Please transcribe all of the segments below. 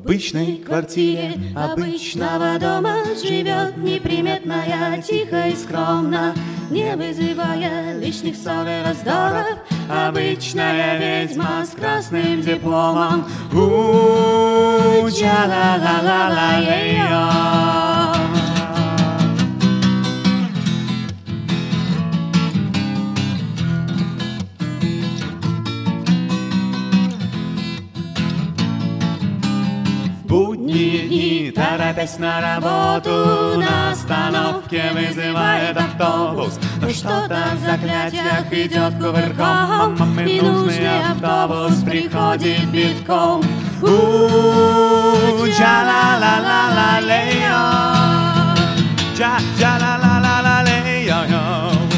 обычной квартире обычного дома живет неприметная, тихо и скромно, не вызывая лишних ссор и раздоров, обычная ведьма с красным дипломом. У-ча-ла-ла-ла-ла-ей-йо. Будние дни, торопясь на работу, на остановке вызывает автобус. Но что-то в заклятиях идет кувырком, и нужный автобус приходит битком. У-ча-ла-ла-ла-ла-лей-йо, ча-ча-ла-ла-ла-ла-лей-йо-йо.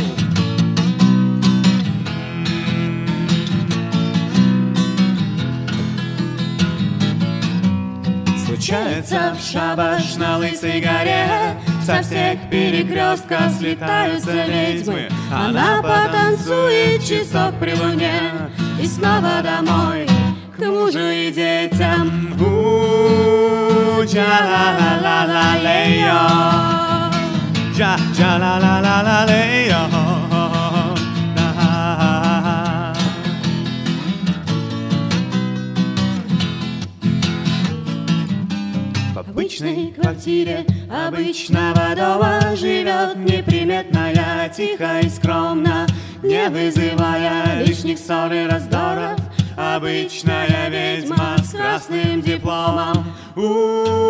Случается в шабаш на Лысой горе, со всех перекрестков слетаются ведьмы. Она потанцует часок при луне и снова домой к мужу и детям. У-ча-ла-ла-ла-ла-лей-йо, ча-ча-ла-ла-ла-ла-лей-йо. В обычной квартире обычного дома живет неприметная, тихо и скромно, не вызывая лишних ссор и раздоров, обычная ведьма с красным дипломом.